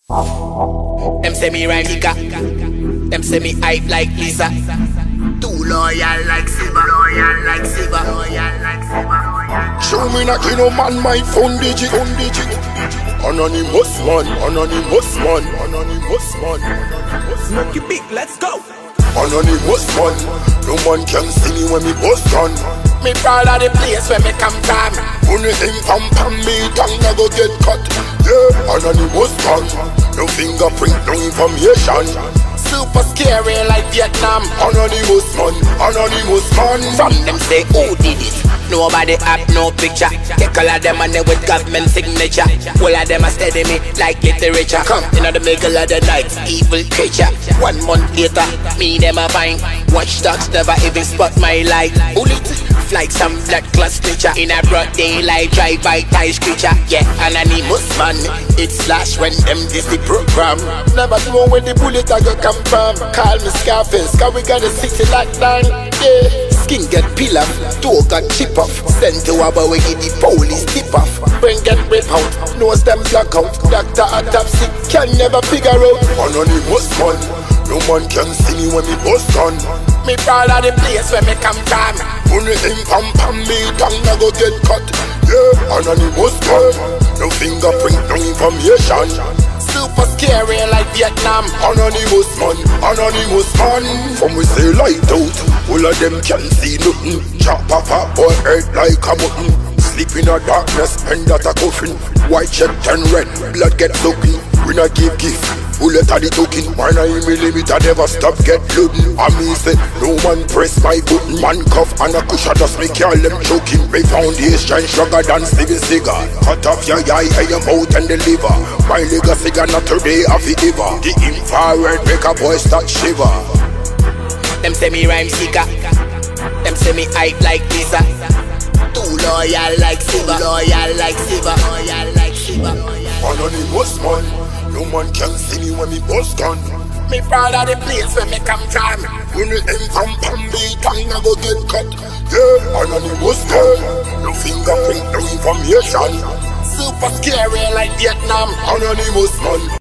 Them say me rhyme nigga. Them say me hype like Lisa. Too loyal like Siva. Loyal like Siva. Loyal like Siva. Show me na kino man my phone digit. Anonymous man, anonymous man, anonymous man. Smoky beat, let's go. Anonymous man, no man can see me when me bust gun. Me proud of the place where me come from. Only him pam me tongue I go get cut. Yeah, anonymous man, no fingerprint, no information. Super scary like Vietnam. Anonymous man, anonymous man. From them say who did it? Nobody have no picture. Take all of them money with government signature. All of them a steady me like literature. Come in the middle of the night, evil creature. 1 month later, me them a find. Watchdogs never even spot my light. Bullet like some blood clot stitcher. In a broad daylight, drive by ties creature. Yeah, anonymous man. It's slash when them this the program. Never know where the bullet I go come from. Call me Scarface, cause we got a city lockdown. Yeah. Skin get peel off, toe got chip off. Send to a boy, give the police tip off. Brain get rip out, nose them black out. Doctor autopsy can never figure out. Anonymous man, no man can see me when me bust gun. Me proud of the place where me come from. Only him pam me tongue I go get cut. Yeah, anonymous man, no fingerprint, no information. Super scary like Vietnam. Anonymous man, anonymous man. From we say light out, all of them can see nothing. Chop papa or head like a button. Sleep in a darkness and that a coffin. White check turn red, blood get soaking. We not give gift, bullet at the token. 9mm never stop get loading. I me say no man press my button. Man cuff and a cushion just make y'all them choking. My foundation sugar than Steven Seagal. Cut off your eye, your mouth and the liver. My legacy not today of the giver. The infrared make a boy start shiver. Them say me rhyme seeker. Them say me hype like Lisa. Too loyal like Siva. Loyal like Siva. Loyal like Siva. Anonymous man, no man can see me when me bust gun. Me proud of the place where me come from. Only him pam me tongue I go get cut. Yeah, anonymous man, no fingerprint, no information. Super scary like Vietnam. Anonymous man.